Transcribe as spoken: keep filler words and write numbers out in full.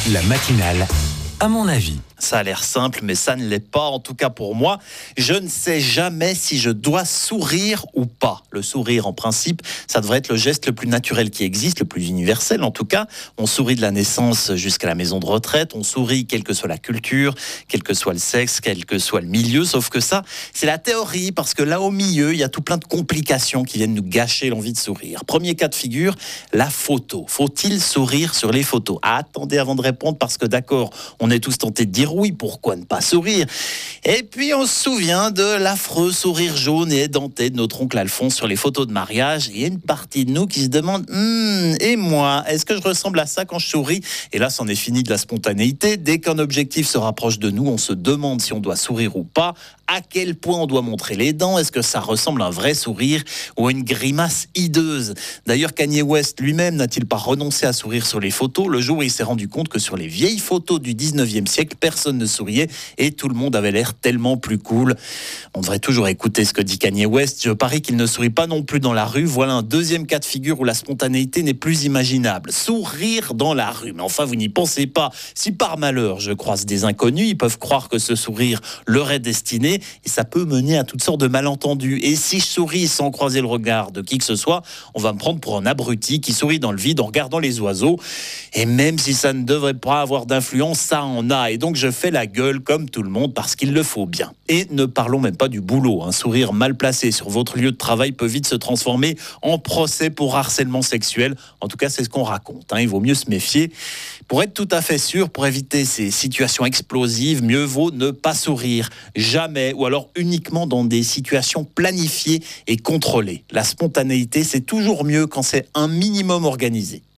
La matinale, à mon avis. Ça a l'air simple, mais ça ne l'est pas, en tout cas pour moi. Je ne sais jamais si je dois sourire ou pas. Le sourire, en principe, ça devrait être le geste le plus naturel qui existe, le plus universel en tout cas. On sourit de la naissance jusqu'à la maison de retraite, on sourit quelle que soit la culture, quel que soit le sexe, quel que soit le milieu, sauf que ça, c'est la théorie, parce que là au milieu, il y a tout plein de complications qui viennent nous gâcher l'envie de sourire. Premier cas de figure, la photo. Faut-il sourire sur les photos ? Ah, attendez avant de répondre, parce que d'accord, on est tous tentés de dire oui, pourquoi ne pas sourire ? Et puis on se souvient de l'affreux sourire jaune et édenté de notre oncle Alphonse sur les photos de mariage. Il y a une partie de nous qui se demande hm, et moi, est-ce que je ressemble à ça quand je souris ? Et là, c'en est fini de la spontanéité. Dès qu'un objectif se rapproche de nous, on se demande si on doit sourire ou pas. À quel point on doit montrer les dents ? Est-ce que ça ressemble à un vrai sourire ou à une grimace hideuse ? D'ailleurs, Kanye West lui-même n'a-t-il pas renoncé à sourire sur les photos le jour où il s'est rendu compte que sur les vieilles photos du dix-neuvième siècle, personne ne souriait et tout le monde avait l'air tellement plus cool. On devrait toujours écouter ce que dit Kanye West. Je parie qu'il ne sourit pas non plus dans la rue. Voilà un deuxième cas de figure où la spontanéité n'est plus imaginable. Sourire dans la rue. Mais enfin, vous n'y pensez pas. Si par malheur je croise des inconnus, ils peuvent croire que ce sourire leur est destiné et ça peut mener à toutes sortes de malentendus. Et si je souris sans croiser le regard de qui que ce soit, on va me prendre pour un abruti qui sourit dans le vide en regardant les oiseaux. Et même si ça ne devrait pas avoir d'influence, ça en a. Et donc je fais la gueule comme tout le monde parce qu'il le faut bien. Et ne parlons même pas du boulot. Un sourire mal placé sur votre lieu de travail peut vite se transformer en procès pour harcèlement sexuel. En tout cas, c'est ce qu'on raconte. Hein. Il vaut mieux se méfier. Pour être tout à fait sûr, pour éviter ces situations explosives, mieux vaut ne pas sourire. Jamais, ou alors uniquement dans des situations planifiées et contrôlées. La spontanéité, c'est toujours mieux quand c'est un minimum organisé.